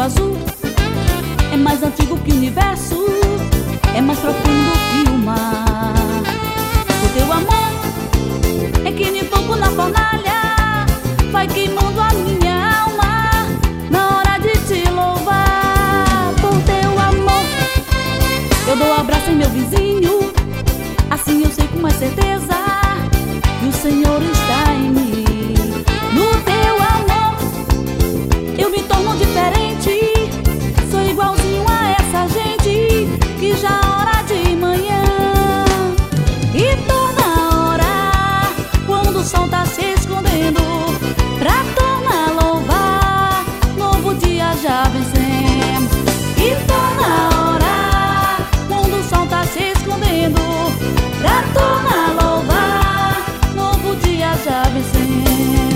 azul, é mais antigo que o universo, é mais profundo que o mar. O teu amor é que nem fogo na fornalha, vai queimando a minha alma na hora de te louvar. Por teu amor eu dou abraço em meu vizinho, assim eu sei com mais certeza que o Senhor está em mim. No teu amor eu me torno diferente, sou igualzinho a essa gente que já ora de manhã e torna hora quando o sol tá se escondendo, pra tornar a louvar, novo dia já vencemos. E torna hora quando o sol tá se escondendo, pra tornar a louvar, novo dia já vencemos.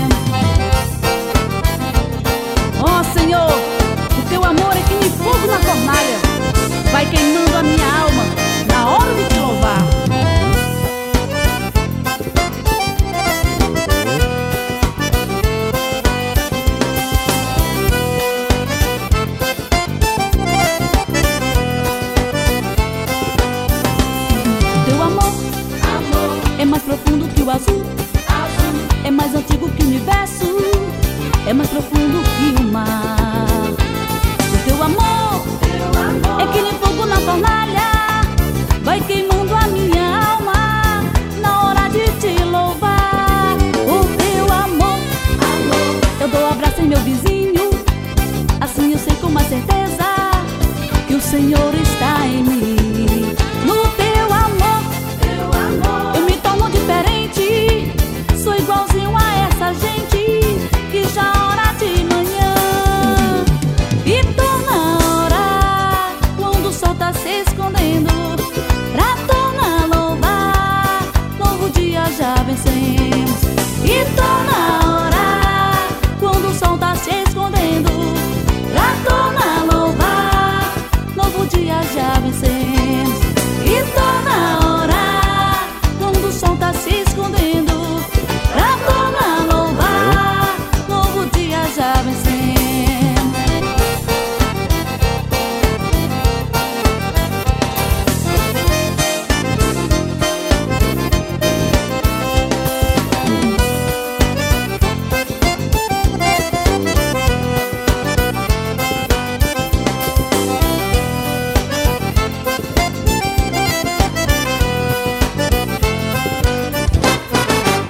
Ó Senhor, o teu amor é que nem fogo na fornalha, vai queimando a minha alma na hora de te louvar. O teu amor é mais profundo que o azul, é mais antigo que o universo, é mais profundo que o mar. O teu amor é que nem fogo na fornalha, vai queimando a minha alma na hora de te louvar. O teu amor eu dou abraço em meu vizinho, assim eu sei com mais certeza que o Senhor